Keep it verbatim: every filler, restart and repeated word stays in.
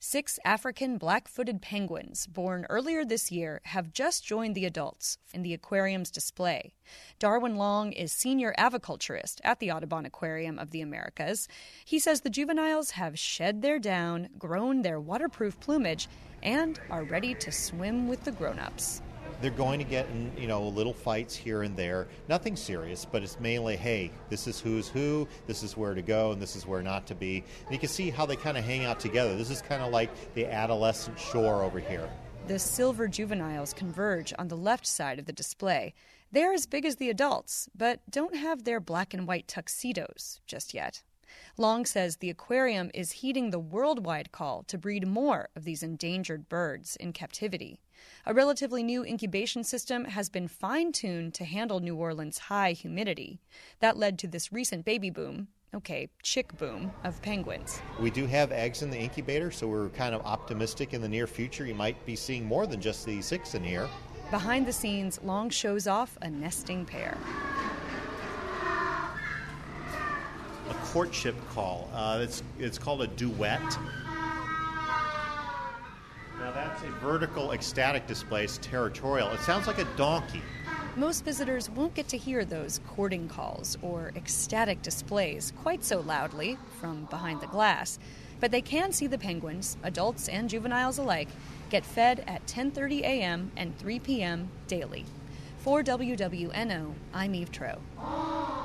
Six African black-footed penguins, born earlier this year, have just joined the adults in the aquarium's display. Darwin Long is senior aviculturist at the Audubon Aquarium of the Americas. He says the juveniles have shed their down, grown their waterproof plumage, and are ready to swim with the grown-ups. They're going to get in, you know, little fights here and there. Nothing serious, but it's mainly, hey, this is who's who, this is where to go, and this is where not to be. And you can see how they kind of hang out together. This is kind of like the adolescent shore over here. The silver juveniles converge on the left side of the display. They're as big as the adults, but don't have their black and white tuxedos just yet. Long says the aquarium is heeding the worldwide call to breed more of these endangered birds in captivity. A relatively new incubation system has been fine-tuned to handle New Orleans' high humidity. That led to this recent baby boom, okay, chick boom, of penguins. We do have eggs in the incubator, so we're kind of optimistic in the near future. You might be seeing more than just the six in here. Behind the scenes, Long shows off a nesting pair. A courtship call. Uh, it's, it's called a duet. Now that's a vertical ecstatic display. It's territorial. It sounds like a donkey. Most visitors won't get to hear those courting calls or ecstatic displays quite so loudly from behind the glass, but they can see the penguins, adults and juveniles alike, get fed at ten thirty a.m. and three p.m. daily. For W W N O, I'm Eve Troe.